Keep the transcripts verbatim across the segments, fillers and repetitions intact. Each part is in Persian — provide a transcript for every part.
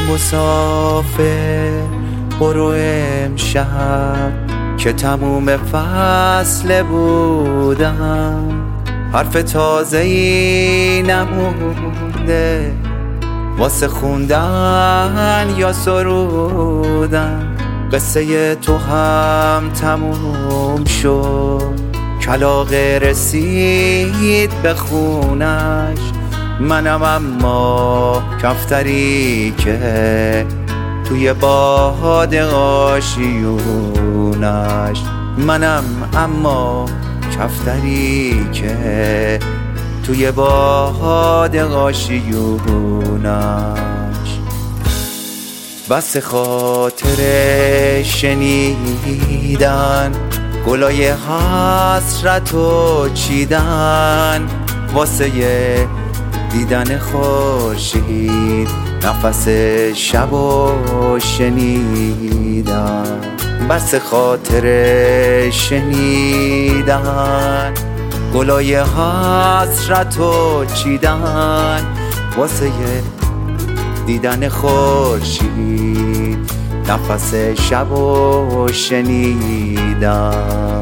مسافر برو امشب که تموم فصل بودم، حرف تازه‌ای نمونده واسه خوندن یا سرودن. قصه تو هم تموم شد، کلاغه رسید به خونش، منم اما کفتری که توی باد آشیونش، منم اما کفتری که توی باد آشیونش. بس خاطر شنیدن گلای حسرت و چیدن، واسه دیدن خورشید نفس شب و شنیدن. بس خاطر شنیدن گلای حسرت و چیدن، واسه دیدن خورشید نفس شب و شنیدن.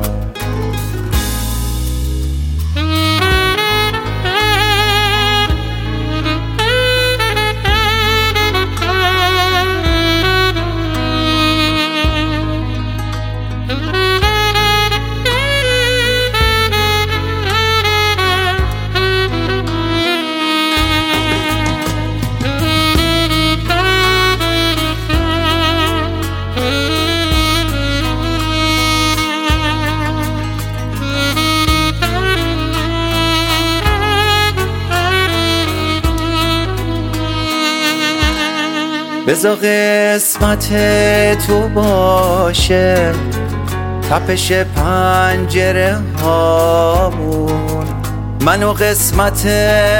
بذار قسمت تو باشه تپش پنجره هامون، منو قسمت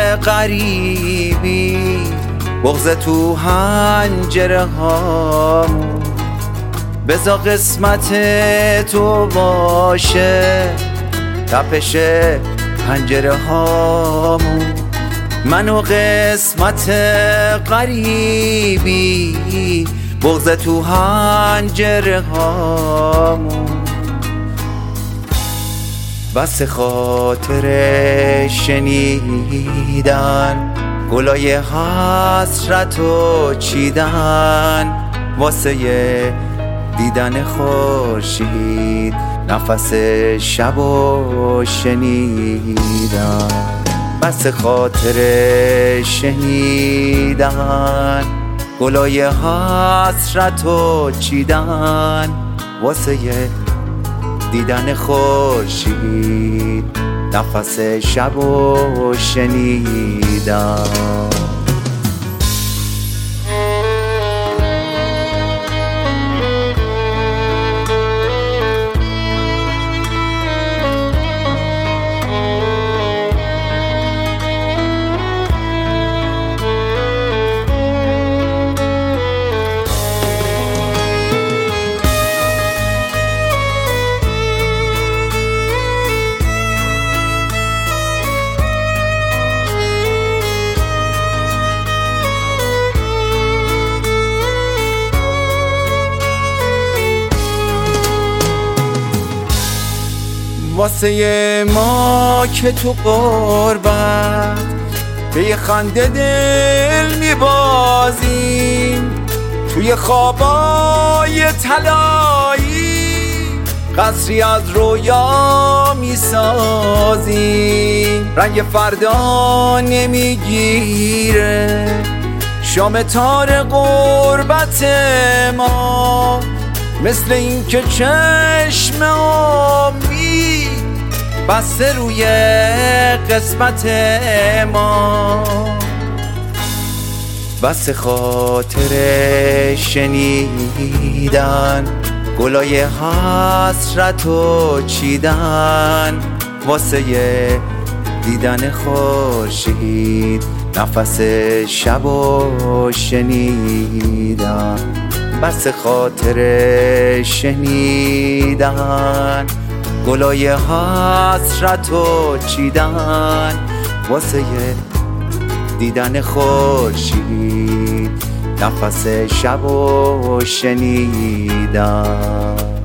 غریبی بغض تو حنجره هامون. بذار قسمت تو باشه تپش پنجره هامون، منو قسمت غریبی بغض تو حنجره هامون. بس خاطر شنیدن گلای حسرت و چیدن، واسه دیدن خورشید نفس شب و شنیدن. بس خاطر شنیدن گلای حسرت و چیدن، واسه دیدن خورشید نفس شب و شنیدن. واسه ما که تو قربت به یه خنده دل میبازیم، توی خوابای طلایی قصری از رویا میسازیم. رنگ فردا نمیگیره شام تار قربت ما، مثل این که چشم امید بسته روی قسمت ما. بس خاطر شنیدن گلای حسرت و چیدن، واسه دیدن خورشید نفس شب و شنیدن. بس خاطر شنیدن گلای حسرت و چیدن، واسه دیدن خورشید نفس شب و شنیدن.